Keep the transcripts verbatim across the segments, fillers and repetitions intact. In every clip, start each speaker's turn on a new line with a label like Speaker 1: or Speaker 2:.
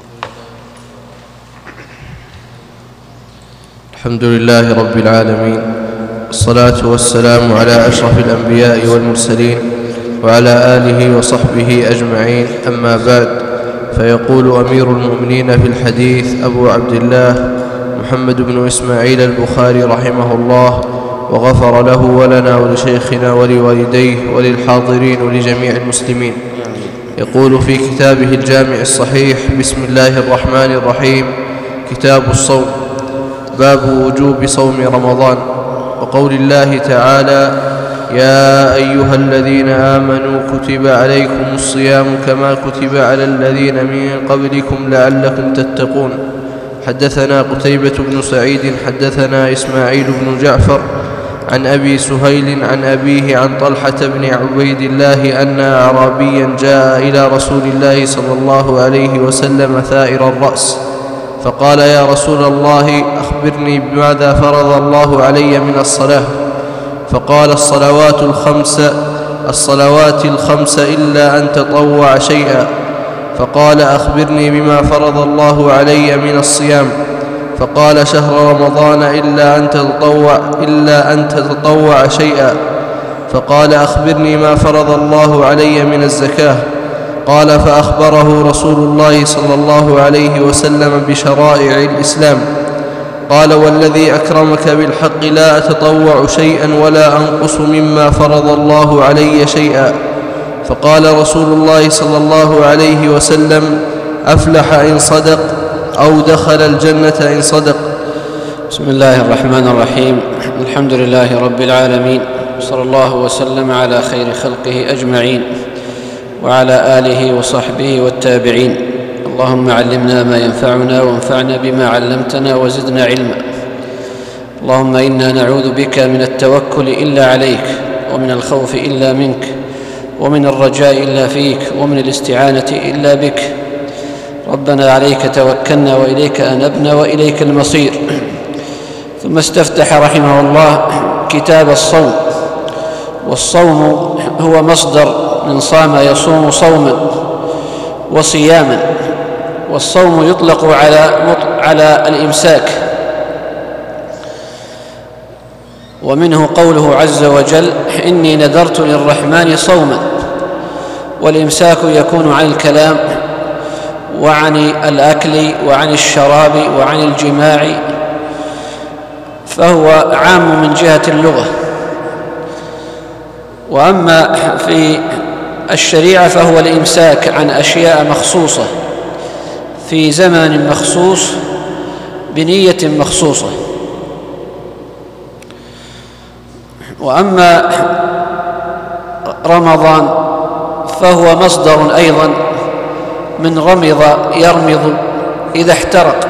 Speaker 1: الحمد لله رب العالمين، والصلاة والسلام على أشرف الأنبياء والمرسلين وعلى آله وصحبه أجمعين. أما بعد، فيقول أمير المؤمنين في الحديث أبو عبد الله محمد بن إسماعيل البخاري رحمه الله، وغفر له ولنا ولشيخنا ولوالديه وللحاضرين ولجميع المسلمين. يقول في كتابه الجامع الصحيح: بسم الله الرحمن الرحيم. كتاب الصوم. باب وجوب صوم رمضان، وقول الله تعالى: يا أيها الذين آمنوا كتب عليكم الصيام كما كتب على الذين من قبلكم لعلكم تتقون. حدثنا قتيبة بن سعيد حدثنا إسماعيل بن جعفر عن أبي سهيل عن أبيه عن طلحة بن عبيد الله أن أعرابيا جاء إلى رسول الله صلى الله عليه وسلم ثائر الرأس، فقال: يا رسول الله، أخبرني بماذا فرض الله علي من الصلاة؟ فقال: الصلوات الخمس الصلوات الخمس إلا أن تطوع شيئا. فقال: أخبرني بما فرض الله علي من الصيام؟ فقال: شهر رمضان إلا أن تتطوع إلا أن تتطوع شيئا. فقال: أخبرني ما فرض الله علي من الزكاة؟ قال: فأخبره رسول الله صلى الله عليه وسلم بشرائع الإسلام. قال: والذي أكرمك بالحق لا أتطوع شيئا ولا أنقص مما فرض الله علي شيئا. فقال رسول الله صلى الله عليه وسلم: أفلح إن صدق، أو دخل الجنة إن صدق.
Speaker 2: بسم الله الرحمن الرحيم. الحمد لله رب العالمين، صلى الله وسلم على خير خلقه أجمعين وعلى آله وصحبه والتابعين. اللهم علمنا ما ينفعنا وانفعنا بما علمتنا وزدنا علما. اللهم إنا نعوذ بك من التوكل إلا عليك، ومن الخوف إلا منك، ومن الرجاء إلا فيك، ومن الاستعانة إلا بك. ربنا عليك توكلنا وإليك أنبنا وإليك المصير. ثم استفتح رحمه الله كتاب الصوم. والصوم هو مصدر من صام يصوم صوما وصياما، والصوم يطلق على على الإمساك، ومنه قوله عز وجل: إني نذرت للرحمن صوما. والإمساك يكون عن الكلام وعن الأكل وعن الشراب وعن الجماع، فهو عام من جهة اللغة. وأما في الشريعة فهو الإمساك عن أشياء مخصوصة في زمن مخصوص بنية مخصوصة. وأما رمضان فهو مصدر أيضا من رمض يرمض إذا احترق،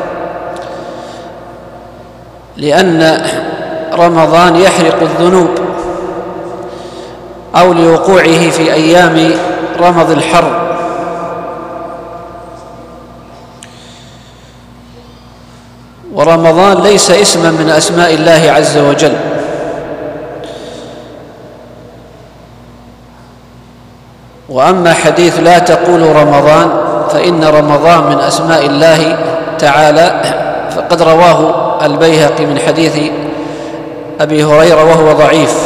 Speaker 2: لأن رمضان يحرق الذنوب، أو لوقوعه في أيام رمض الحر. ورمضان ليس اسما من أسماء الله عز وجل، وأما حديث لا تقولوا رمضان فإن رمضان من أسماء الله تعالى، فقد رواه البيهقي من حديث أبي هريرة وهو ضعيف.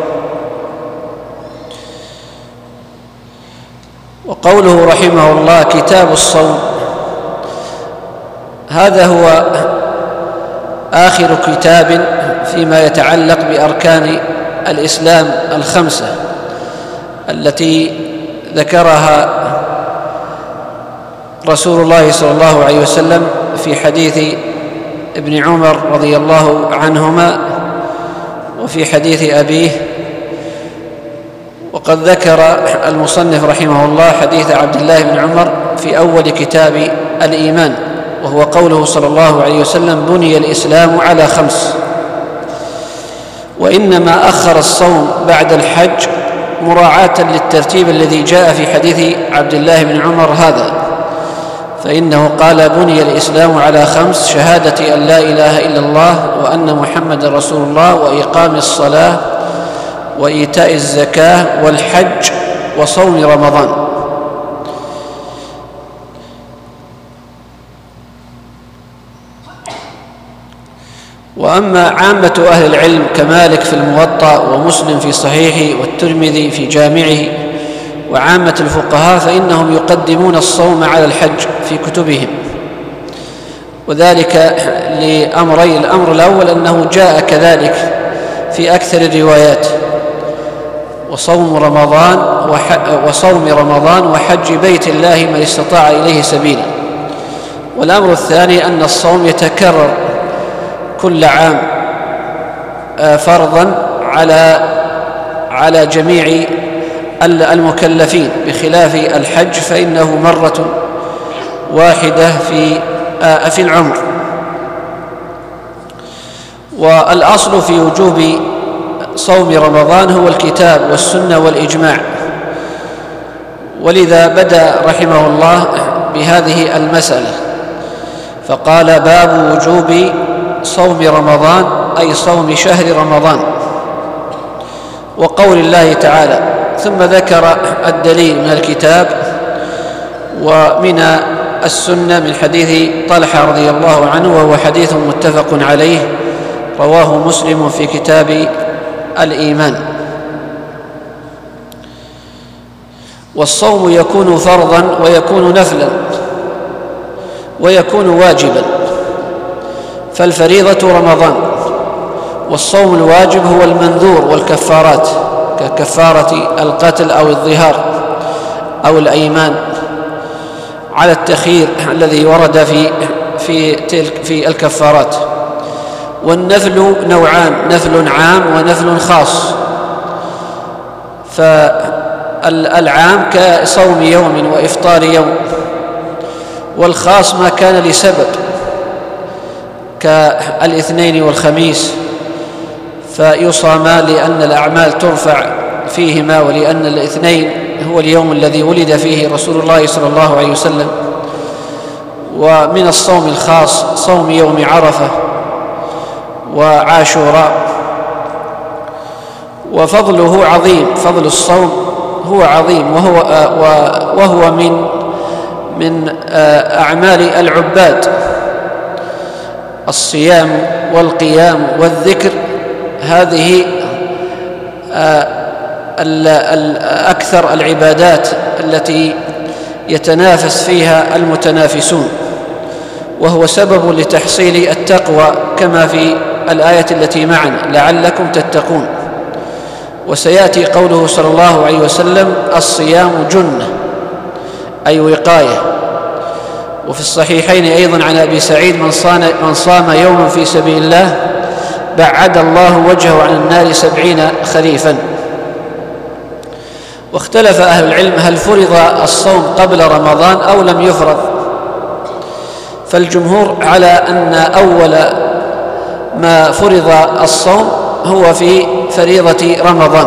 Speaker 2: وقوله رحمه الله كتاب الصوم، هذا هو آخر كتاب فيما يتعلق بأركان الإسلام الخمسة التي ذكرها رسول الله صلى الله عليه وسلم في حديث ابن عمر رضي الله عنهما وفي حديث أبيه. وقد ذكر المصنف رحمه الله حديث عبد الله بن عمر في أول كتاب الإيمان، وهو قوله صلى الله عليه وسلم: بني الإسلام على خمس. وإنما أخر الصوم بعد الحج مراعاة للترتيب الذي جاء في حديث عبد الله بن عمر هذا، فإنه قال: بني الإسلام على خمس: شهادة أن لا إله إلا الله وأن محمد رسول الله، وإقام الصلاة، وإيتاء الزكاة، والحج، وصوم رمضان. وأما عامة أهل العلم كمالك في الموطأ ومسلم في صحيحه والترمذي في جامعه وعامة الفقهاء فإنهم يقدمون الصوم على الحج في كتبهم، وذلك لأمرين: الأمر الأول أنه جاء كذلك في أكثر الروايات، وصوم رمضان وصوم رمضان وحج بيت الله من استطاع إليه سبيلا. والأمر الثاني أن الصوم يتكرر كل عام فرضا على على جميع المكلفين، بخلاف الحج فإنه مرة واحدة في في العمر. والأصل في وجوب صوم رمضان هو الكتاب والسنة والإجماع، ولذا بدأ رحمه الله بهذه المسألة فقال: باب وجوب صوم رمضان، أي صوم شهر رمضان. وقول الله تعالى: ثم ذكر الدليل من الكتاب ومن السنة من حديث طلحة رضي الله عنه، وهو حديث متفق عليه رواه مسلم في كتاب الإيمان. والصوم يكون فرضا ويكون نفلا ويكون واجبا، فالفريضة رمضان، والصوم الواجب هو المنذور والكفارات ككفارة القتل أو الظهار أو الأيمان على التخيير الذي ورد في في تلك في الكفارات. والنفل نوعان: نفل عام ونفل خاص. فالعام كصوم يوم وإفطار يوم، والخاص ما كان لسبب كالاثنين والخميس فيصامان لأن الأعمال ترفع فيهما، ولأن الاثنين هو اليوم الذي ولد فيه رسول الله صلى الله عليه وسلم. ومن الصوم الخاص صوم يوم عرفة وعاشوراء. وفضله عظيم، فضل الصوم هو عظيم، وهو وهو من من أعمال العباد. الصيام والقيام والذكر هذه أكثر العبادات التي يتنافس فيها المتنافسون، وهو سبب لتحصيل التقوى كما في الآية التي معنا: لعلكم تتقون. وسيأتي قوله صلى الله عليه وسلم: الصيام جنة، أي وقاية. وفي الصحيحين أيضا عن أبي سعيد: من صام, من صام يوما في سبيل الله بعد الله وجهه عن النار سبعين خريفا. واختلف أهل العلم هل فرض الصوم قبل رمضان أو لم يفرض، فالجمهور على أن أول ما فرض الصوم هو في فريضة رمضان،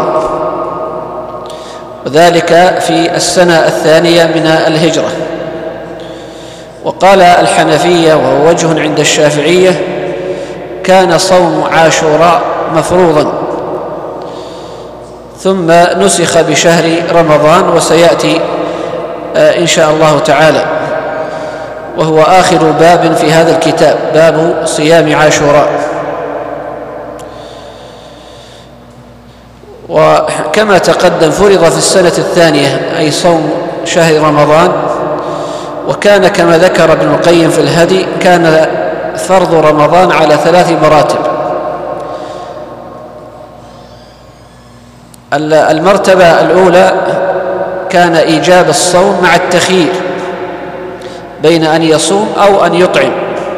Speaker 2: وذلك في السنة الثانية من الهجرة. وقال الحنفية وهو وجه عند الشافعية: كان صوم عاشوراء مفروضا ثم نسخ بشهر رمضان، وسيأتي إن شاء الله تعالى، وهو آخر باب في هذا الكتاب، باب صيام عاشوراء. وكما تقدم فرض في السنة الثانية، أي صوم شهر رمضان. وكان كما ذكر ابن القيم في الهدي كان فرض رمضان على ثلاث مراتب. المرتبة الأولى كان إيجاب الصوم مع التخيير بين أن يصوم أو أن يطعم،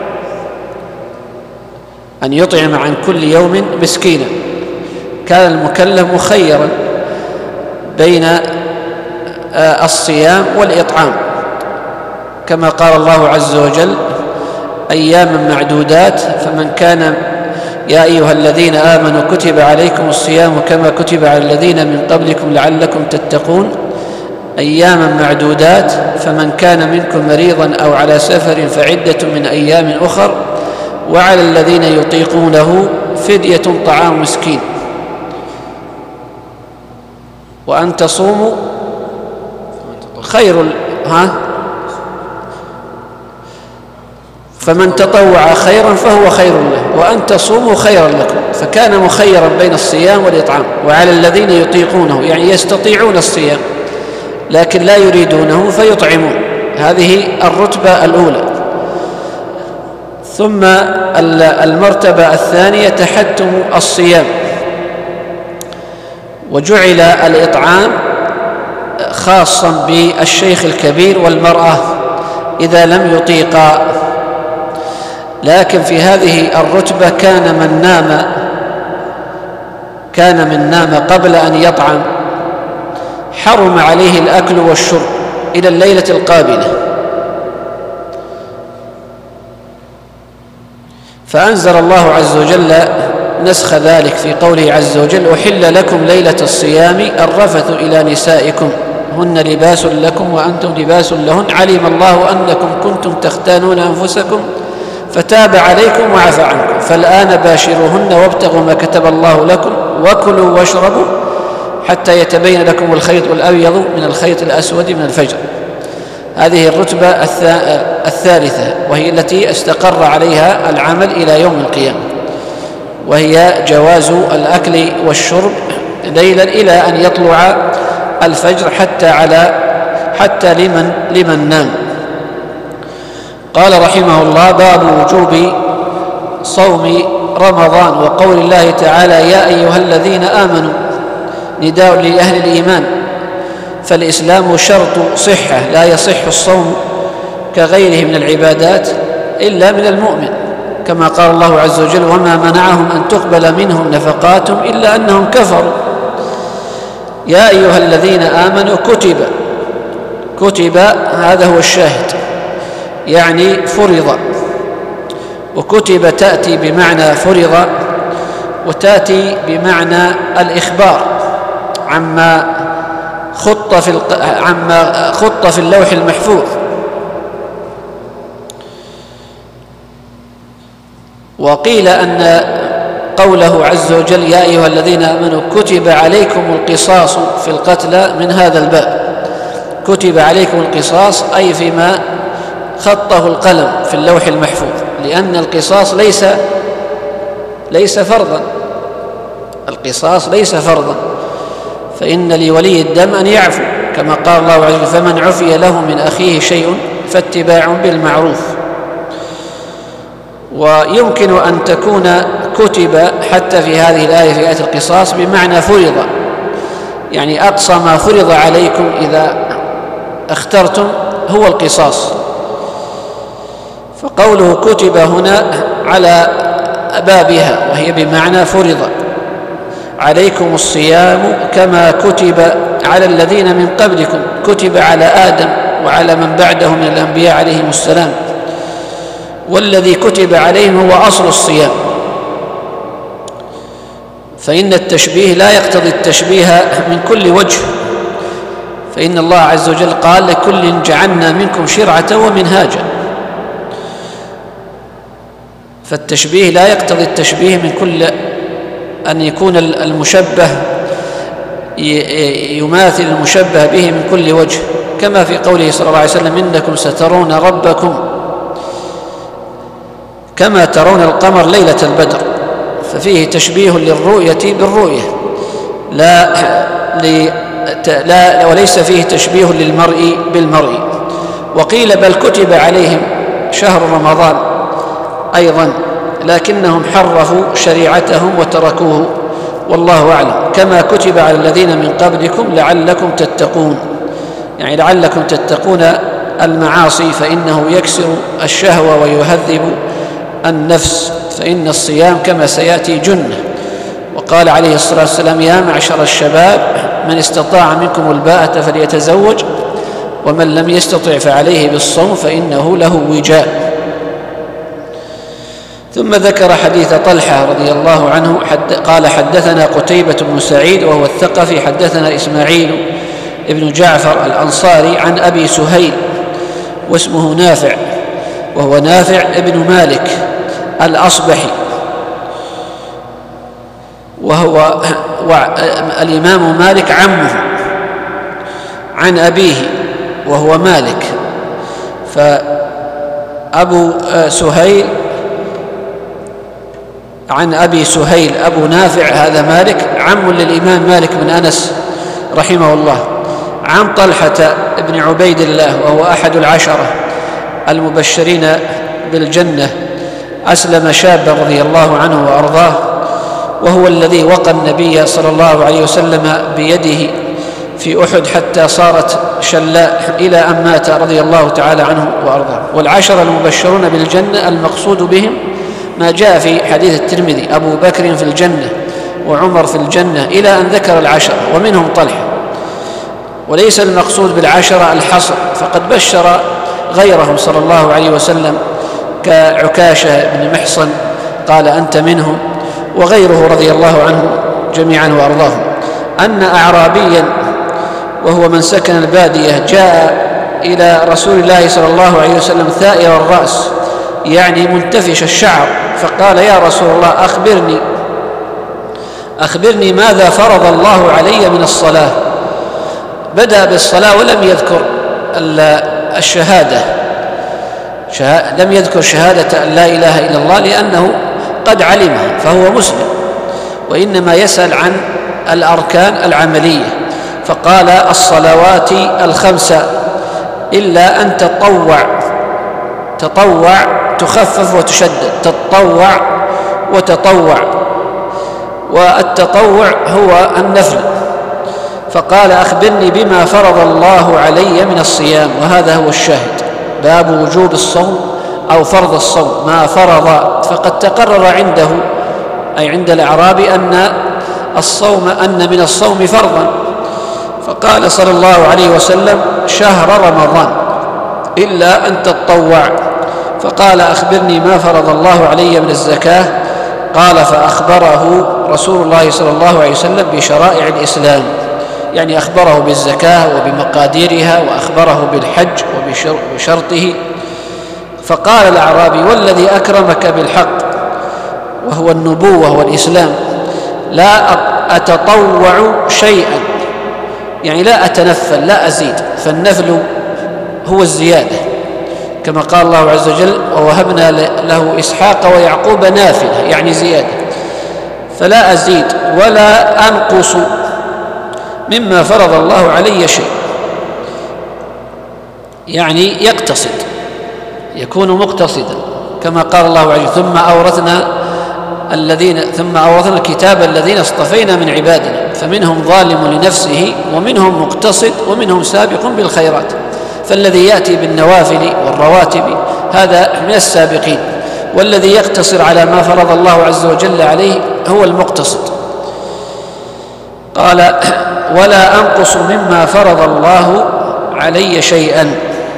Speaker 2: أن يطعم عن كل يوم مسكينا. كان المكلف مخيرا بين الصيام والإطعام، كما قال الله عز وجل: أياما معدودات، فمن كان يا أيها الذين آمنوا كتب عليكم الصيام كما كتب على الذين من قبلكم لعلكم تتقون. أياما معدودات، فمن كان منكم مريضا أو على سفر فعدة من أيام أخر، وعلى الذين يطيقونه فدية طعام مسكين، وأن تصوموا خير ها فمن تطوع خيرا فهو خير له، وأن تصوموا خيرا لكم. فكان مخيرا بين الصيام والإطعام. وعلى الذين يطيقونه، يعني يستطيعون الصيام لكن لا يريدونه، فيطعمون. هذه الرتبة الأولى. ثم المرتبة الثانية تحتم الصيام، وجعل الإطعام خاصا بالشيخ الكبير والمرأة إذا لم يطيقا. لكن في هذه الرتبة كان من نام كان من نام قبل أن يطعم حرم عليه الأكل والشرب إلى الليلة القابلة. فأنزل الله عز وجل نسخ ذلك في قوله عز وجل: أحل لكم ليلة الصيام الرفث إلى نسائكم هن لباس لكم وأنتم لباس لهن علم الله أنكم كنتم تختانون أنفسكم فتاب عليكم وعفى عنكم فالآن باشروهن وابتغوا ما كتب الله لكم وكلوا واشربوا حتى يتبين لكم الخيط الأبيض من الخيط الأسود من الفجر. هذه الرتبة الثالثة، وهي التي استقر عليها العمل إلى يوم القيامة، وهي جواز الأكل والشرب ليلا إلى أن يطلع الفجر حتى على حتى لمن لمن نام. قال رحمه الله: باب وجوب صوم رمضان، وقول الله تعالى: يا أيها الذين آمنوا، نداء لأهل الإيمان. فالإسلام شرط صحة، لا يصح الصوم كغيره من العبادات إلا من المؤمن، كما قال الله عز وجل: وما منعهم أن تقبل منهم نفقاتهم إلا أنهم كفروا. يا أيها الذين آمنوا كتب كتب هذا هو الشاهد، يعني فرض. وكتب تأتي بمعنى فرض، وتأتي بمعنى الإخبار عما خط في الق... عما خط في اللوح المحفوظ. وقيل أن قوله عز وجل: يا أيها الذين آمنوا كتب عليكم القصاص في القتلى من هذا الباب. كتب عليكم القصاص أي فيما خطه القلم في اللوح المحفوظ، لأن القصاص ليس ليس فرضا. القصاص ليس فرضا، فإن لولي الدم أن يعفو، كما قال الله عز وجل: فمن عفي له من أخيه شيء فاتباع بالمعروف. ويمكن أن تكون كتب حتى في هذه الآية في آية القصاص بمعنى فرض، يعني أقصى ما فرض عليكم إذا اخترتم هو القصاص. فقوله كتب هنا على بابها، وهي بمعنى فرض عليكم الصيام كما كتب على الذين من قبلكم. كتب على آدم وعلى من بعده من الأنبياء عليهم السلام، والذي كتب عليهم هو أصل الصيام. فإن التشبيه لا يقتضي التشبيه من كل وجه، فإن الله عز وجل قال: لكل جعلنا منكم شرعة ومنهاجا. فالتشبيه لا يقتضي التشبيه من كل أن يكون المشبه يماثل المشبه به من كل وجه، كما في قوله صلى الله عليه وسلم: إنكم سترون ربكم كما ترون القمر ليلة البدر. ففيه تشبيه للرؤية بالرؤية، لا, لا وليس فيه تشبيه للمرء بالمرء. وقيل بل كتب عليهم شهر رمضان أيضا، لكنهم حرفوا شريعتهم وتركوه، والله أعلم. كما كتب على الذين من قبلكم لعلكم تتقون، يعني لعلكم تتقون المعاصي، فإنه يكسر الشهوة ويهذب النفس، فإن الصيام كما سيأتي جنة. وقال عليه الصلاة والسلام: يا معشر الشباب من استطاع منكم الباءة فليتزوج، ومن لم يستطع فعليه بالصوم فإنه له وجاء. ثم ذكر حديث طلحة رضي الله عنه حد قال: حدثنا قتيبة بن سعيد وهو الثقفي، حدثنا إسماعيل ابن جعفر الأنصاري عن أبي سهيل واسمه نافع، وهو نافع ابن مالك الأصبحي، وهو الإمام مالك عمه عن أبيه وهو مالك. أبو سهيل عن أبي سهيل أبو نافع هذا مالك عم للإمام مالك بن أنس رحمه الله، عن طلحة بن عبيد الله وهو أحد العشرة المبشرين بالجنة، أسلم شابا رضي الله عنه وأرضاه، وهو الذي وقى النبي صلى الله عليه وسلم بيده في أحد حتى صارت شلاء إلى أن مات رضي الله تعالى عنه وأرضاه. والعشرة المبشرون بالجنة المقصود بهم ما جاء في حديث الترمذي: أبو بكر في الجنة وعمر في الجنة، إلى أن ذكر العشرة ومنهم طلحة. وليس المقصود بالعشرة الحصر، فقد بشر غيرهم صلى الله عليه وسلم كعكاشة بن محصن قال أنت منهم، وغيره رضي الله عنه جميعا وأرضاهم، أن أعرابيا وهو من سكن البادية جاء إلى رسول الله صلى الله عليه وسلم ثائر الرأس، يعني منتفش الشعر، فقال: يا رسول الله أخبرني أخبرني ماذا فرض الله علي من الصلاة. بدأ بالصلاة ولم يذكر الشهادة، لم يذكر شهادة أن لا إله إلا الله لأنه قد علمها فهو مسلم، وإنما يسأل عن الأركان العملية، فقال: الصلوات الخمسة إلا أن تطوع. تطوع تخفف وتشدد، تطوع وتطوع، والتطوع هو النفل. فقال: أخبرني بما فرض الله علي من الصيام. وهذا هو الشاهد، باب وجوب الصوم أو فرض الصوم، ما فرض. فقد تقرر عنده أي عند الأعرابي أن الصوم أن من الصوم فرضا، فقال صلى الله عليه وسلم: شهر رمضان إلا أن تطوع. فقال: أخبرني ما فرض الله علي من الزكاة. قال: فأخبره رسول الله صلى الله عليه وسلم بشرائع الإسلام، يعني أخبره بالزكاة وبمقاديرها، وأخبره بالحج وبشرطه. فقال الأعرابي: والذي أكرمك بالحق وهو النبوة والإسلام لا أتطوع شيئا، يعني لا أتنفل، لا أزيد، فالنفل هو الزيادة، كما قال الله عز وجل: ووهبنا له إسحاق ويعقوب نافلة، يعني زيادة، فلا أزيد ولا أنقص مما فرض الله علي شيء، يعني يقتصد، يكون مقتصدا، كما قال الله عز وجل: ثم أورثنا الذين ثم أورثنا الكتاب الذين اصطفينا من عبادنا فمنهم ظالم لنفسه ومنهم مقتصد ومنهم سابق بالخيرات. فالذي يأتي بالنوافل والرواتب هذا من السابقين، والذي يقتصر على ما فرض الله عز وجل عليه هو المقتصد. قال: ولا أنقص مما فرض الله علي شيئا.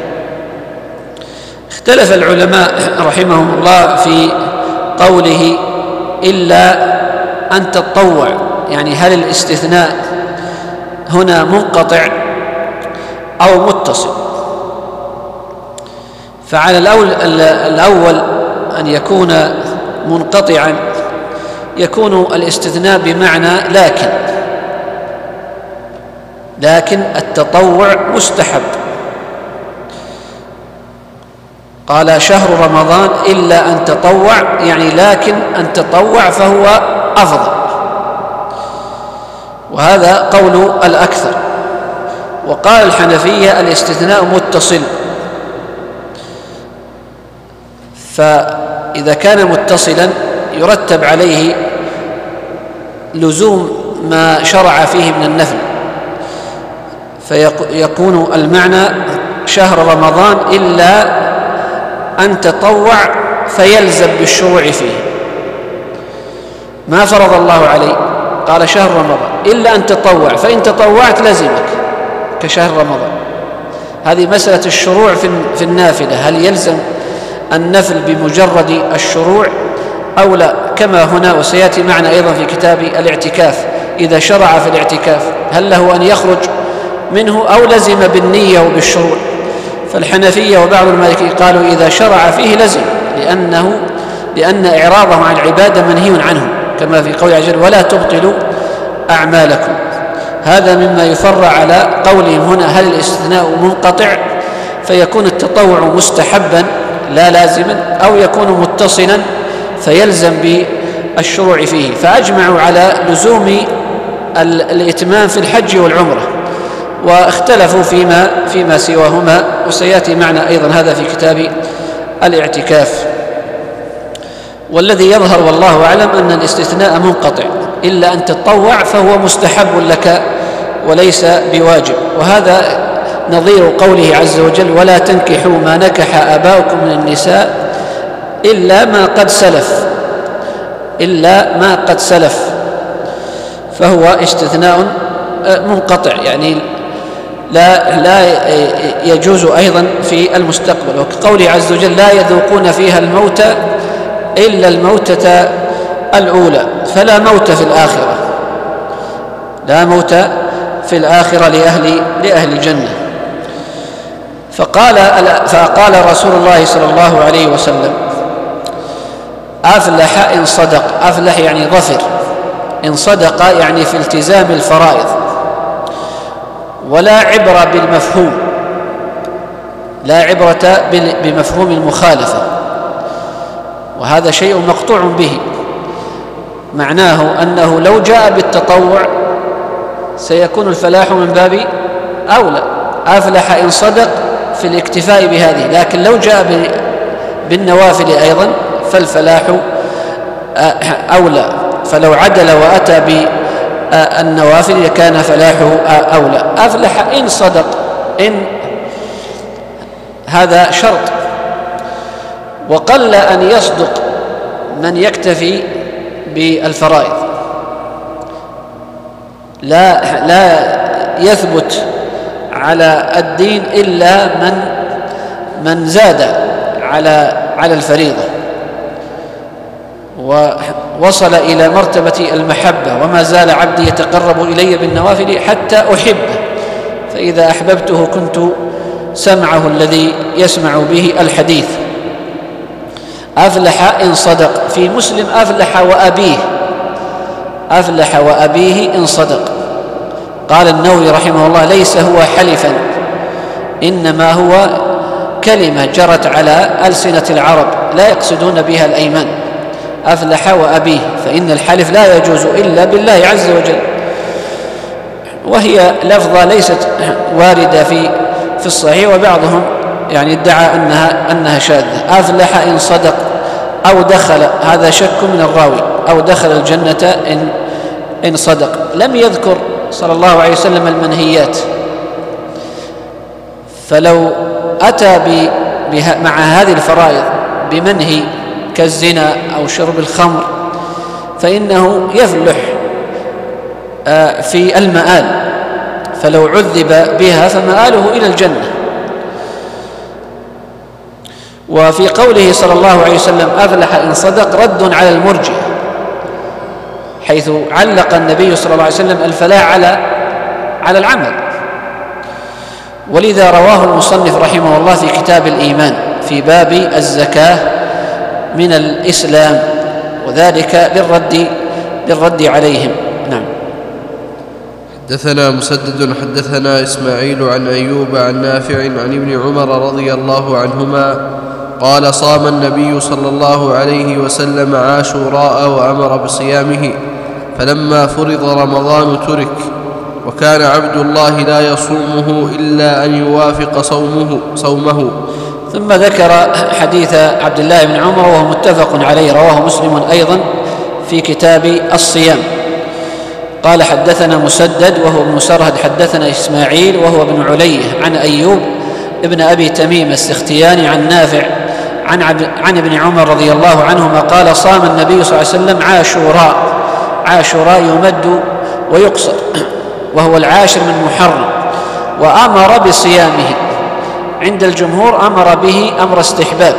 Speaker 2: اختلف العلماء رحمهم الله في قوله إلا أن تطوع، يعني هل الاستثناء هنا منقطع أو متصل؟ فعلى الأول أن يكون منقطعا يكون الاستثناء بمعنى لكن لكن التطوع مستحب. قال: شهر رمضان إلا أن تطوع، يعني لكن أن تطوع فهو أفضل، وهذا قول الأكثر. وقال الحنفية: الاستثناء متصل، فإذا كان متصلا يرتب عليه لزوم ما شرع فيه من النفل، فيكون المعنى شهر رمضان إلا أن تطوع، فيلزم بالشروع فيه. ما فرض الله عليه، قال شهر رمضان إلا أن تطوع، فإن تطوعت لزمك كشهر رمضان. هذه مسألة الشروع في النافلة، هل يلزم النفل بمجرد الشروع أو لا؟ كما هنا وسيأتي معنا أيضا في كتاب الاعتكاف، إذا شرع في الاعتكاف هل له أن يخرج منه أو لزم بالنية وبالشروع؟ فالحنفية وبعض المالكية قالوا إذا شرع فيه لزم، لأنه لأن إعراضه عن العبادة منهي عنه، كما في قول عز وجل: ولا تبطلوا أعمالكم. هذا مما يفرع على قولهم هنا هل الاستثناء منقطع، فيكون التطوع مستحبا لا لازما، أو يكون متصلا فيلزم بالشروع فيه. فأجمعوا على لزوم الإتمام في الحج والعمرة، واختلفوا فيما فيما سواهما، وسيأتي معنا أيضا هذا في كتاب الاعتكاف. والذي يظهر والله أعلم أن الاستثناء منقطع، إلا أن تتطوع فهو مستحب لك وليس بواجب. وهذا نظير قوله عز وجل: ولا تنكحوا ما نكح آباؤكم من النساء إلا ما قد سلف، إلا ما قد سلف، فهو استثناء منقطع، يعني لا لا يجوز أيضا في المستقبل. وكقوله عز وجل: لا يذوقون فيها الموت إلا الموتة الأولى، فلا موت في الآخرة، لا موت في الآخرة لأهل, لأهل الجنة. فقال, فقال رسول الله صلى الله عليه وسلم: أفلح إن صدق. أفلح يعني ظفر، إن صدق يعني في التزام الفرائض. ولا عبرة بالمفهوم، لا عبرة بمفهوم المخالفة، وهذا شيء مقطوع به. معناه أنه لو جاء بالتطوع سيكون الفلاح من باب أولى. أفلح إن صدق في الاكتفاء بهذه، لكن لو جاء بالنوافل أيضا فالفلاح أولى، فلو عدل وأتى بالنوافل كان فلاحه أولى. أفلح إن صدق، إن هذا شرط، وقل أن يصدق من يكتفي بالفرائض. لا لا يثبت على الدين إلا من من زاد على على الفريضة ووصل إلى مرتبة المحبة. وما زال عبدي يتقرب إلي بالنوافل حتى أحبه، فإذا أحببته كنت سمعه الذي يسمع به الحديث. أفلح إن صدق. في مسلم: أفلح وأبيه، أفلح وأبيه إن صدق. قال النووي رحمه الله: ليس هو حلفا، إنما هو كلمة جرت على ألسنة العرب لا يقصدون بها الأيمان. أفلح وأبيه، فإن الحلف لا يجوز إلا بالله عز وجل، وهي لفظة ليست واردة في في الصحيح، وبعضهم يعني ادعى أنها أنها شاذة. أفلح إن صدق أو دخل، هذا شك من الراوي، أو دخل الجنة إن إن صدق. لم يذكر صلى الله عليه وسلم المنهيات، فلو أتى مع هذه الفرائض بمنهي كالزنا أو شرب الخمر فإنه يفلح في المآل، فلو عذب بها فمآله إلى الجنة. وفي قوله صلى الله عليه وسلم: أفلح إن صدق، رد على المرجئة، حيث علق النبي صلى الله عليه وسلم الفلاح على على العمل. ولذا رواه المصنف رحمه الله في كتاب الإيمان في باب الزكاة من الإسلام، وذلك للرد للرد عليهم. نعم.
Speaker 1: حدثنا مسدد حدثنا إسماعيل عن أيوب عن نافع عن ابن عمر رضي الله عنهما قال: صام النبي صلى الله عليه وسلم عاشوراء وأمر بصيامه، فلما فرض رمضان ترك، وكان عبد الله لا يصومه إلا أن يوافق صومه, صومه.
Speaker 2: ثم ذكر حديث عبد الله بن عمر وهو متفق عليه، رواه مسلم أيضا في كتاب الصيام. قال: حدثنا مسدد وهو ابن سرهد حدثنا إسماعيل وهو ابن علية عن أيوب ابن أبي تميم السختياني عن نافع عن, عن ابن عمر رضي الله عنهما قال: صام النبي صلى الله عليه وسلم عاشوراء. عاشوراء يمد ويقصر، وهو العاشر من محرم، وأمر بصيامه. عند الجمهور أمر به أمر استحباب،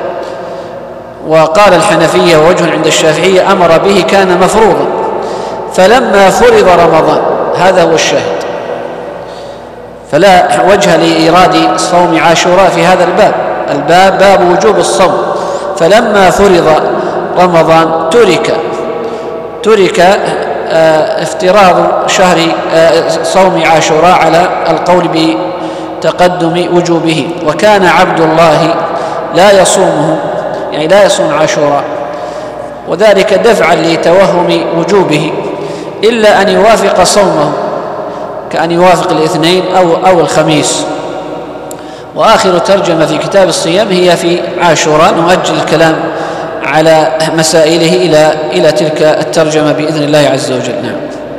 Speaker 2: وقال الحنفية ووجه عند الشافعية أمر به كان مفروضا. فلما فرض رمضان، هذا هو الشاهد، فلا وجه لإيراد صوم عاشوراء في هذا الباب. الباب باب وجوب الصوم. فلما فرض رمضان ترك ترك افتراض شهر صوم عاشوراء على القول بتقدم وجوبه. وكان عبد الله لا يصومه، يعني لا يصوم عاشوراء، وذلك دفعا لتوهم وجوبه، إلا أن يوافق صومه، كأن يوافق الاثنين أو, أو الخميس. وآخر ترجمة في كتاب الصيام هي في عاشوراء، نؤجل الكلام على مسائله إلى, إلى تلك الترجمة بإذن الله عز وجل. نعم.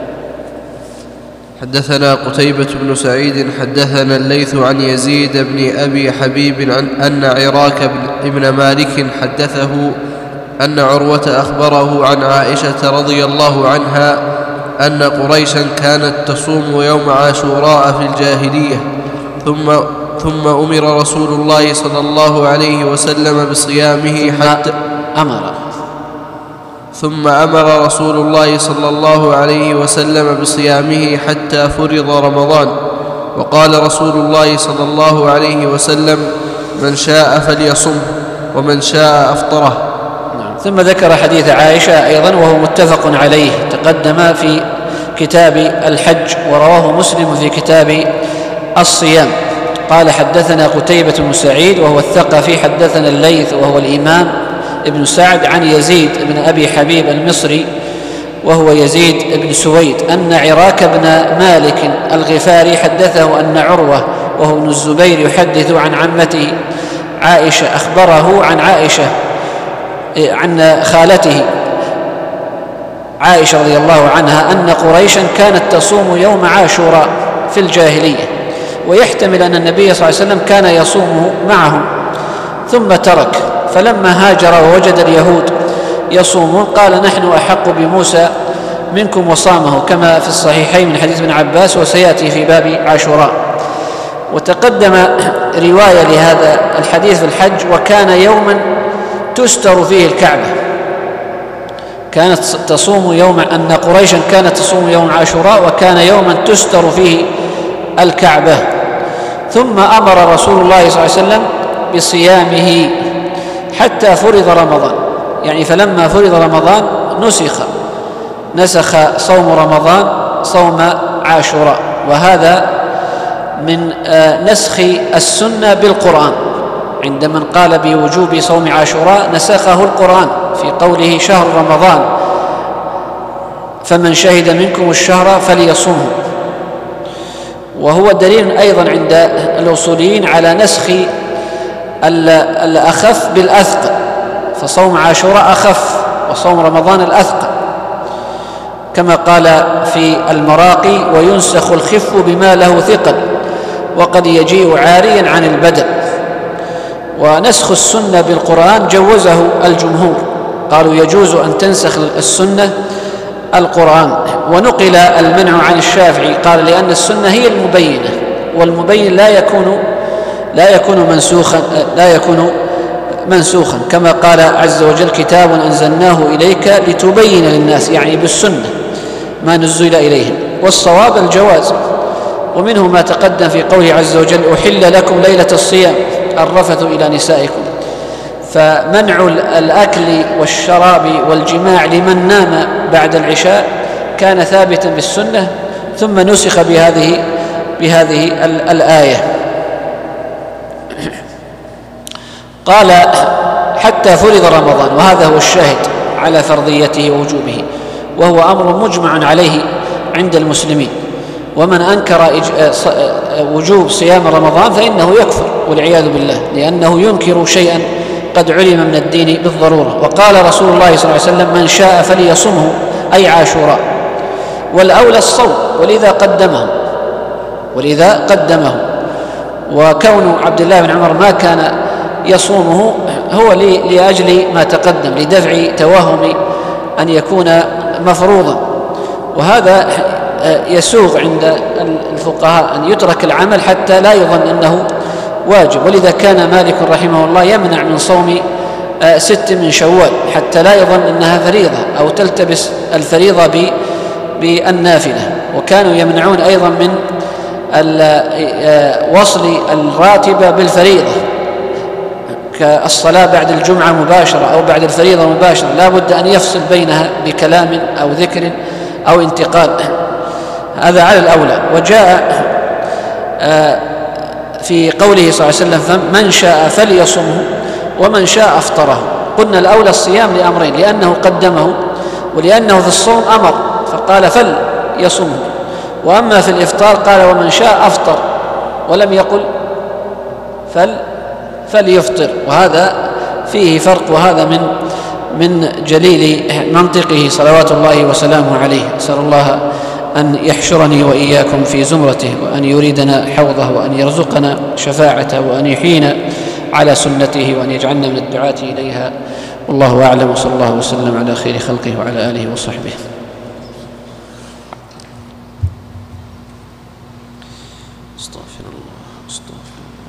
Speaker 1: حدثنا قتيبة بن سعيد حدثنا الليث عن يزيد بن أبي حبيب عن أن عراك بن مالك حدثه أن عروة أخبره عن عائشة رضي الله عنها أن قريشا كانت تصوم يوم عاشوراء في الجاهلية، ثم ثم أمر رسول الله صلى الله عليه وسلم بصيامه حتى
Speaker 2: أمر
Speaker 1: ثم أمر رسول الله صلى الله عليه وسلم بصيامه حتى فرض رمضان. وقال رسول الله صلى الله عليه وسلم: من شاء فليصم ومن شاء أفطره.
Speaker 2: نعم. ثم ذكر حديث عائشة أيضا وهو متفق عليه، تقدم في كتاب الحج، ورواه مسلم في كتاب الصيام. قال: حدثنا قتيبة بن سعيد وهو الثقفي، حدثنا الليث وهو الإمام ابن سعد عن يزيد بن أبي حبيب المصري وهو يزيد بن سويد أن عراك بن مالك الغفاري حدثه أن عروة وهو ابن الزبير يحدث عن عمته عائشة أخبره عن عائشة عن خالته عائشة رضي الله عنها أن قريشا كانت تصوم يوم عاشوراء في الجاهلية، ويحتمل أن النبي صلى الله عليه وسلم كان يصومه معهم ثم ترك، فلما هاجر ووجد اليهود يصومون قال: نحن أحق بموسى منكم وصامه، كما في الصحيحين من حديث ابن عباس، وسيأتي في باب عاشوراء. وتقدم رواية لهذا الحديث في الحج: وكان يوما تستر فيه الكعبة، كانت تصوم يوم أن قريشا كانت تصوم يوم عاشوراء وكان يوما تستر فيه الكعبة. ثم أمر رسول الله صلى الله عليه وسلم بصيامه حتى فرض رمضان، يعني فلما فرض رمضان نسخ نسخ صوم رمضان صوم عاشوراء، وهذا من نسخ السنة بالقرآن. عند من قال بوجوب صوم عاشوراء نسخه القرآن في قوله: شهر رمضان فمن شهد منكم الشهر فليصومه. وهو دليل أيضا عند الأصوليين على نسخ الأخف بالأثقل، فصوم عاشوراء أخف وصوم رمضان الأثقل، كما قال في المراقي: وينسخ الخف بما له ثقل وقد يجيء عاريا عن البدل. ونسخ السنة بالقرآن جوزه الجمهور، قالوا يجوز أن تنسخ السنة القرآن. ونقل المنع عن الشافعي، قال: لأن السنة هي المبينة، والمبين لا يكون لا يكون منسوخا لا يكون منسوخا كما قال عز وجل: كتاب أنزلناه إليك لتبين للناس، يعني بالسنة ما نزل إليهم. والصواب الجواز. ومنه ما تقدم في قوله عز وجل: أحل لكم ليلة الصيام الرفث إلى نسائكم. فمنع الأكل والشراب والجماع لمن نام بعد العشاء كان ثابتا بالسنة، ثم نسخ بهذه بهذه الآية. قال: حتى فرض رمضان، وهذا هو الشاهد على فرضيته ووجوبه، وهو أمر مجمع عليه عند المسلمين. ومن أنكر وجوب صيام رمضان فإنه يكفر والعياذ بالله، لأنه ينكر شيئا قد علم من الدين بالضرورة. وقال رسول الله صلى الله عليه وسلم: من شاء فليصمه، أي عاشوراء، والأولى الصوم، ولذا قدمه ولذا قدمه وكون عبد الله بن عمر ما كان يصومه هو لأجل ما تقدم، لدفع توهم أن يكون مفروضا. وهذا يسوغ عند الفقهاء أن يترك العمل حتى لا يظن أنه واجب، ولذا كان مالك رحمه الله يمنع من صوم ست من شوال حتى لا يظن أنها فريضة أو تلتبس الفريضة بالنافلة. وكانوا يمنعون أيضا من وصل الراتبة بالفريضة، كالصلاة بعد الجمعة مباشرة أو بعد الفريضة مباشرة، لا بد أن يفصل بينها بكلام أو ذكر أو انتقال، هذا على الأولى. وجاء في قوله صلى الله عليه وسلم: من شاء فليصمه، ومن شاء أفطره. قلنا الأولى الصيام لأمرين: لأنه قدمه، ولأنه في الصوم أمر فقال فليصمه. وأما في الإفطار قال ومن شاء أفطر، ولم يقل فل فليفطر. وهذا فيه فرق، وهذا من من جليل منطقه صلوات الله وسلامه عليه. أسأل الله أن يحشرني وإياكم في زمرته، وأن يريدنا حوضه، وأن يرزقنا شفاعته، وأن يحيينا على سنته، وأن يجعلنا من الدعاة إليها. والله أعلم، وصلى الله وسلم على خير خلقه وعلى آله وصحبه. استغفر الله استغفر الله